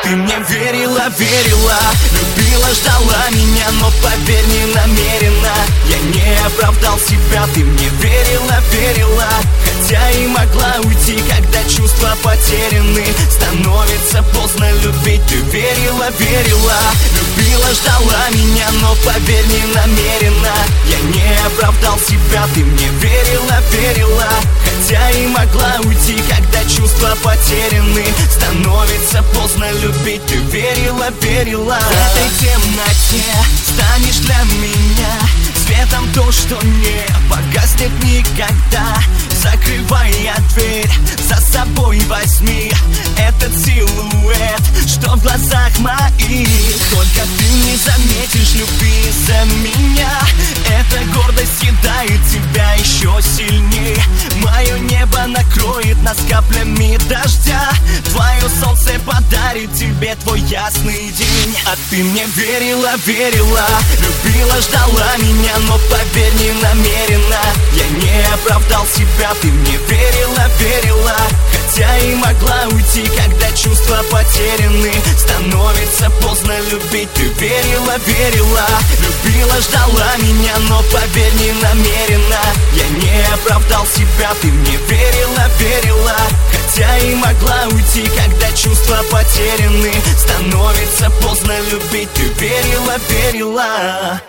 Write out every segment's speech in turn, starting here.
ты мне верила, верила, любила, ждала меня, но поверь, не намеренно. Я не оправдал себя, ты мне верила, верила, хотя и могла уйти, когда чувства потеряны. Становится поздно любить, ты верила, верила, любила, ждала меня, но поверь, не намеренно. Я не оправдал себя, ты мне верила, верила, хотя и могла уйти, когда чувства потеряны. Становится поздно любить, ты верила, верила. В этой темноте станешь для меня светом, то, что не погаснет никогда. Закрывая дверь, за собой возьми этот силуэт, что в глазах моих. Только ты не заметишь любви за меня. Эта гордость съедает тебя еще сильнее. Мое небо накроет нас каплями дождя. Твое солнце подарит тебе твой ясный день. А ты мне верила, верила, любила, ждала меня, но поверь, не намеренно. Я не оправдал себя, ты мне верила, верила, хотя и могла уйти, когда чувства потеряны. Становится поздно любить, ты верила, верила, любила, ждала меня, но поверь, не намеренно. Я не оправдал себя, ты мне верила, верила, хотя и могла уйти, когда чувства потеряны. Становится поздно любить, ты верила, верила.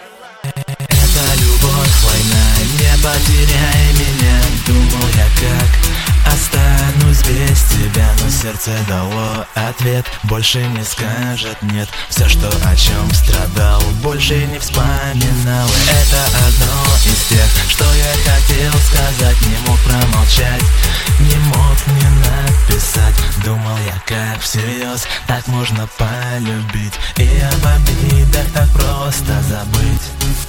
Это любовь, война, не потеряй меня. Думал я, как останусь без тебя, но сердце дало ответ, больше не скажет нет. Все, что о чем страдал, больше не вспоминал. Это одно из тех, что я хотел сказать, не мог промолчать, не мог не написать. Думал я, как всерьез так можно полюбить и об обидах так просто забыть.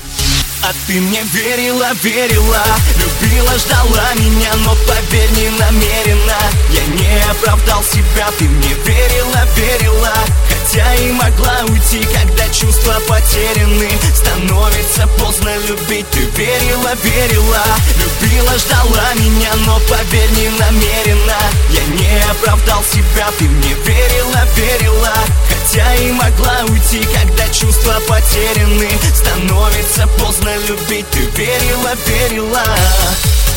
А ты мне верила, верила, любила, ждала меня, но поверь, не намеренно. Я не оправдал себя, ты мне верила, верила, хотя и могла уйти, когда чувства потеряны. Становится поздно любить, ты верила, верила, любила, ждала меня, но поверь, не намеренно. Я не оправдал себя, ты мне верила, верила, хотя и могла уйти, когда чувства потеряны. Становится поздно любить, ты верила, верила.